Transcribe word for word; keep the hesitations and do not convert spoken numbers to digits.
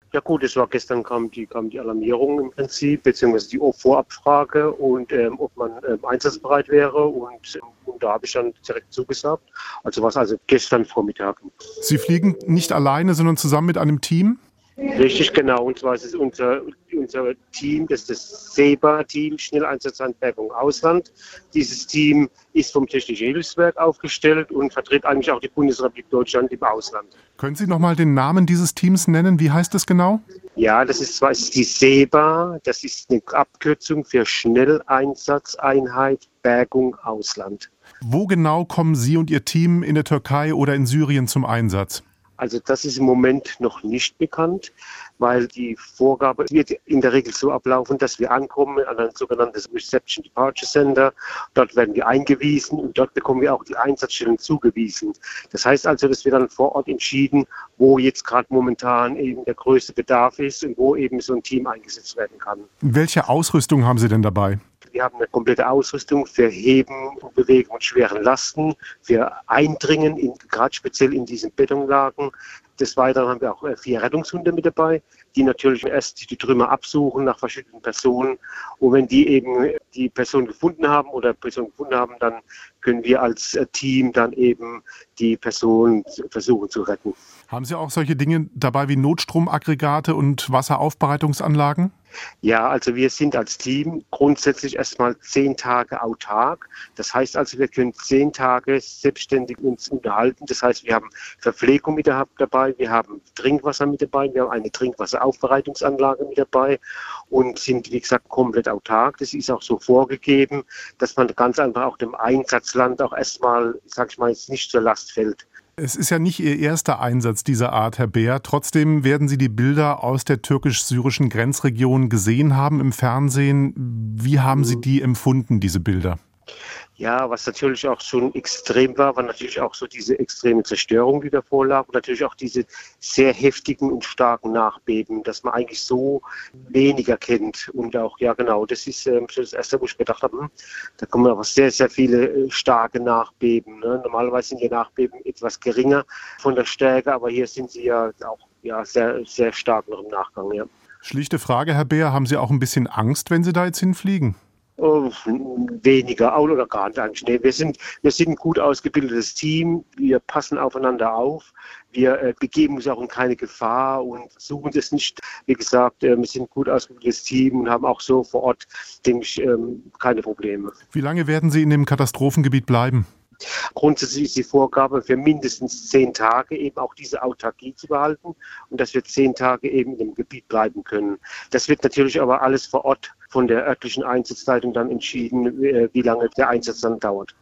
Ja gut, es war gestern kam die, kam die Alarmierung im Prinzip, beziehungsweise die Vorabfrage und ähm, ob man ähm, einsatzbereit wäre und, ähm, und da habe ich dann direkt zugesagt. Also was also gestern Vormittag. Sie fliegen nicht alleine, sondern zusammen mit einem Team? Richtig, genau. Und zwar ist es unser, unser Team, das ist das SEBA-Team, Schnelleinsatzbergung Ausland. Dieses Team ist vom Technischen Hilfswerk aufgestellt und vertritt eigentlich auch die Bundesrepublik Deutschland im Ausland. Können Sie noch mal den Namen dieses Teams nennen? Wie heißt es genau? Ja, das ist zwar ist die SEBA, das ist eine Abkürzung für Schnelleinsatzeinheit Bergung Ausland. Wo genau kommen Sie und Ihr Team in der Türkei oder in Syrien zum Einsatz? Also das ist im Moment noch nicht bekannt, weil die Vorgabe wird in der Regel so ablaufen, dass wir ankommen an ein sogenanntes Reception Departure Center. Dort werden wir eingewiesen und dort bekommen wir auch die Einsatzstellen zugewiesen. Das heißt also, dass wir dann vor Ort entschieden, wo jetzt gerade momentan eben der größte Bedarf ist und wo eben so ein Team eingesetzt werden kann. Welche Ausrüstung haben Sie denn dabei? Wir haben eine komplette Ausrüstung für Heben und Bewegen von schweren Lasten, für Eindringen, in, gerade speziell in diesen Betonlagen. Des Weiteren haben wir auch vier Rettungshunde mit dabei, die natürlich erst die Trümmer absuchen nach verschiedenen Personen. Und wenn die eben die Person gefunden haben oder Person gefunden haben, dann können wir als Team dann eben die Person versuchen zu retten. Haben Sie auch solche Dinge dabei wie Notstromaggregate und Wasseraufbereitungsanlagen? Ja, also wir sind als Team grundsätzlich erstmal zehn Tage autark. Das heißt also, wir können zehn Tage selbstständig uns unterhalten. Das heißt, wir haben Verpflegung mit dabei, wir haben Trinkwasser mit dabei, wir haben eine Trinkwasseraufbereitungsanlage mit dabei und sind, wie gesagt, komplett autark. Das ist auch so vorgegeben, dass man ganz einfach auch dem Einsatzland auch erstmal, sag ich mal, jetzt nicht zur Last fällt. Es ist ja nicht Ihr erster Einsatz dieser Art, Herr Beer. Trotzdem werden Sie die Bilder aus der türkisch-syrischen Grenzregion gesehen haben im Fernsehen. Wie haben Sie die empfunden, diese Bilder? Ja, was natürlich auch schon extrem war, war natürlich auch so diese extreme Zerstörung, die davor lag und natürlich auch diese sehr heftigen und starken Nachbeben, dass man eigentlich so weniger kennt. Und auch, ja genau, das ist ähm, das Erste, wo ich gedacht habe, hm, da kommen aber sehr, sehr viele äh, starke Nachbeben. Ne? Normalerweise sind die Nachbeben etwas geringer von der Stärke, aber hier sind sie ja auch ja, sehr, sehr stark noch im Nachgang. Ja. Schlichte Frage, Herr Beer, haben Sie auch ein bisschen Angst, wenn Sie da jetzt hinfliegen? Oh, weniger oder gar nicht eigentlich. Nee, wir sind, wir sind ein gut ausgebildetes Team. Wir passen aufeinander auf. Wir äh, begeben uns auch in keine Gefahr und versuchen das nicht. Wie gesagt, äh, wir sind ein gut ausgebildetes Team und haben auch so vor Ort, denke ich, ähm, keine Probleme. Wie lange werden Sie in dem Katastrophengebiet bleiben? Grundsätzlich ist die Vorgabe für mindestens zehn Tage eben auch diese Autarkie zu behalten und dass wir zehn Tage eben in dem Gebiet bleiben können. Das wird natürlich aber alles vor Ort von der örtlichen Einsatzleitung dann entschieden, wie lange der Einsatz dann dauert.